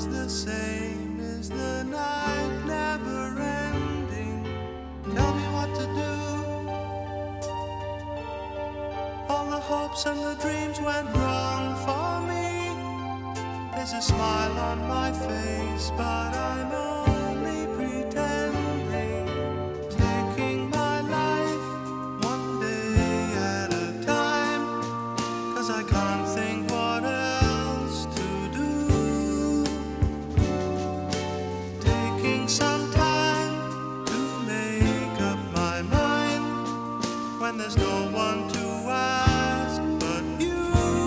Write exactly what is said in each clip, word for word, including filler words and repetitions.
always the same? Is the night never ending? Tell me what to do. All the hopes and the dreams went wrong for me. There's a smile on my face, but I'm only pretending. Taking my life one day at a time, 'cause I can't think what else to do. Taking some time to make up my mind, when there's no one to ask but you.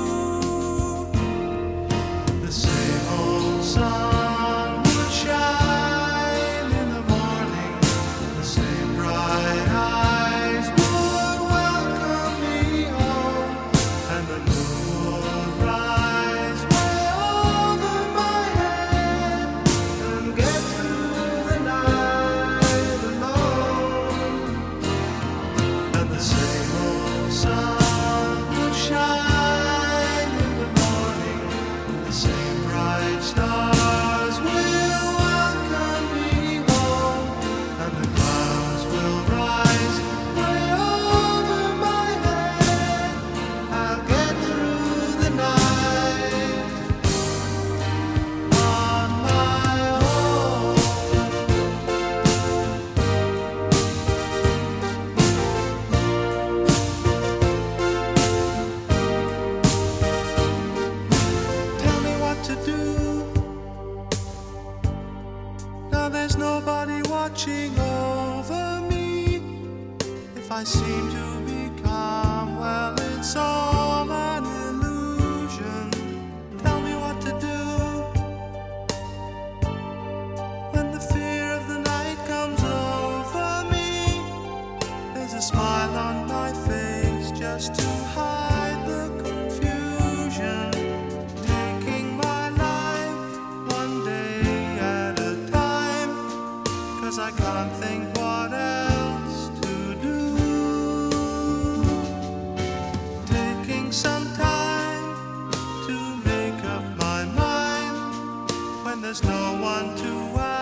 The same old sun would shine in the morning, the same bright eyes would welcome me home, and the moon would rise way over my head and get through the night alone. And the same old sun would shine in the morning, the same bright stars will welcome me home, and the clouds will rise way over my head. I'll get through the night on my own. Tell me what to do. Now there's nobody watching over me. If I seem to be calm, well, it's all an illusion. Tell me what to do. When the fear of the night comes over me, there's a smile on my face just to hide the confusion. Taking my life one day at a time, 'cause I can't think what else to do. Taking some time to make up my mind, when there's no one to ask